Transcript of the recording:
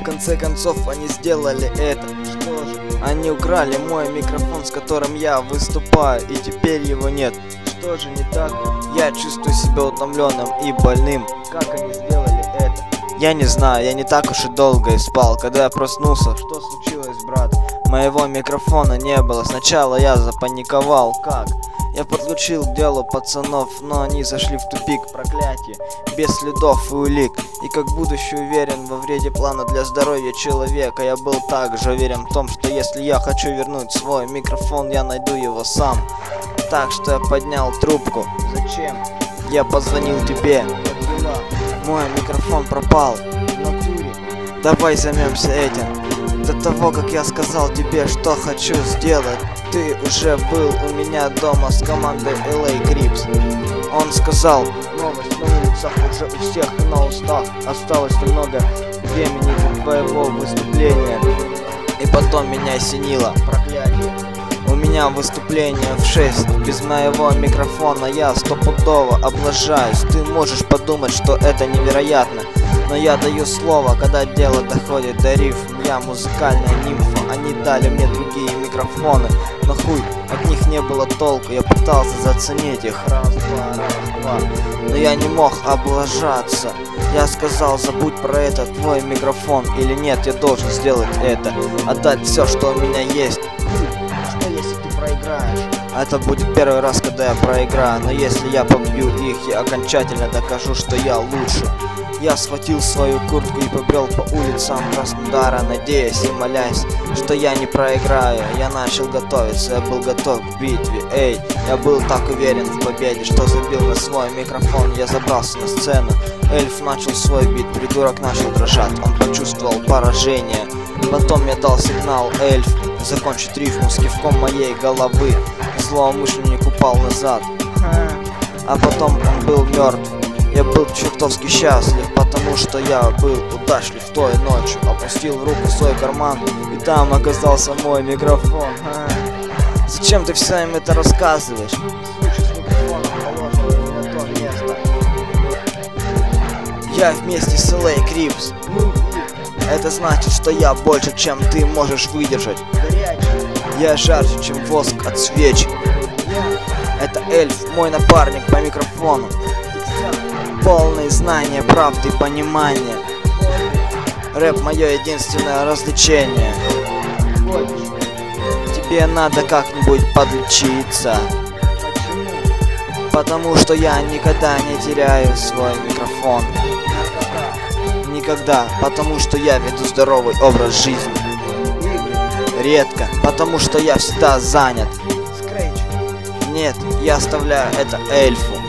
в конце концов они сделали это. Что же? Они украли мой микрофон, с которым я выступаю, и теперь его нет. Что же не так? Я чувствую себя утомленным и больным. Как они сделали это? Я не знаю, я не так уж и долго и спал. Когда я проснулся, что случилось, брат? Моего микрофона не было. Сначала я запаниковал. Как? Я подключил к делу пацанов, но они зашли в тупик, проклятие, без следов и улик. И как будучи уверен во вреде плана для здоровья человека, я был также уверен в том, что если я хочу вернуть свой микрофон, я найду его сам. Так что я поднял трубку. Зачем? Я позвонил тебе. Как дела? Мой микрофон пропал. В натуре. Давай займемся этим. До того, как я сказал тебе, что хочу сделать, ты уже был у меня дома с командой LA Crips. Он сказал: новость на улицах уже у всех на устах. Осталось немного времени до твоего выступления. И потом меня осенило. Проклятие. У меня выступление в 6. Без моего микрофона я стопудово облажаюсь. Ты можешь подумать, что это невероятно, но я даю слово, когда дело доходит до рифм. Я музыкальная нимфа, они дали мне другие микрофоны, но хуй, от них не было толку. Я пытался заценить их, раз-два, но я не мог облажаться. Я сказал: забудь про этот твой микрофон, или нет, я должен сделать это, отдать все, что у меня есть. Что если ты проиграешь? Это будет первый раз, когда я проиграю, но если я побью их, я окончательно докажу, что я лучше. Я схватил свою куртку и побрел по улицам Краснодара, надеясь и молясь, что я не проиграю. Я начал готовиться, я был готов к битве. Эй, я был так уверен в победе, что забил на свой микрофон. Я забрался на сцену, эльф начал свой бит, придурок начал дрожать, он почувствовал поражение. Потом я дал сигнал эльф закончить рифму с кивком моей головы. Злоумышленник упал назад, а потом он был мертв. Я был чертовски счастлив, потому что я был удачлив той ночью. Опустил руку в свой карман, и там оказался мой микрофон. Зачем ты все им это рассказываешь? Случай с микрофоном положил на то место. Я вместе с LA Crips. Это значит, что я больше, чем ты можешь выдержать. Я жарче, чем воск от свечи. Это эльф, мой напарник по микрофону. Полные знания, правды и понимания. Рэп — мое единственное развлечение. Тебе надо как-нибудь подлечиться. Потому что я никогда не теряю свой микрофон. Никогда. Потому что я веду здоровый образ жизни. Редко. Потому что я всегда занят. Нет, я оставляю это эльфу.